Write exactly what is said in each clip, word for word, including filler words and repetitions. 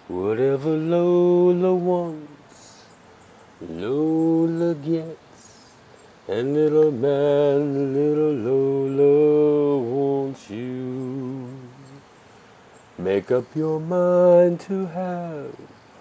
Whatever Lola wants, Lola gets. And little man, little Lola wants you. Make up your mind to have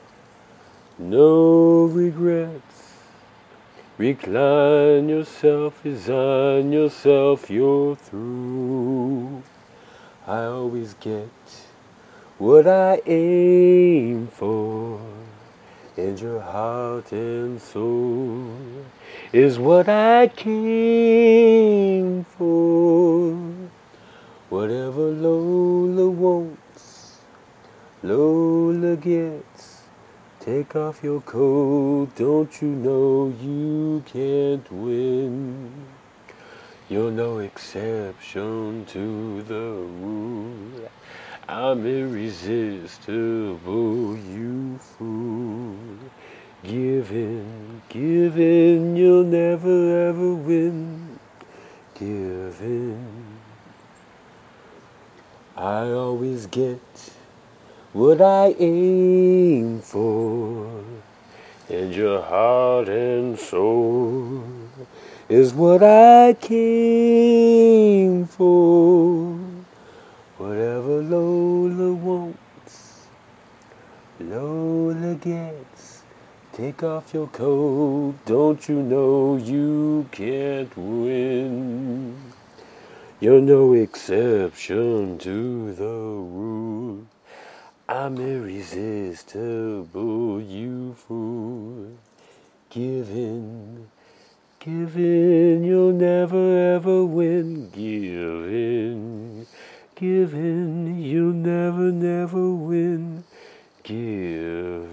no regrets. Recline yourself, resign yourself, you're through. I always get what I aim for, and your heart and soul is what I came for. Whatever Lola wants, Lola gets. Take off your coat, don't you know you can't win? You're no exception to the rule. I'm irresistible, you fool. Give in, give in, you'll never ever win. Give in. I always get what I aim for, and your heart and soul is what I came for. Whatever Lola wants, Lola gets. Take off your coat, don't you know you can't win? You're no exception to the rule. I'm irresistible, you fool. Give in, give in, you'll never ever win. Give in, give in, you'll never, never win. Give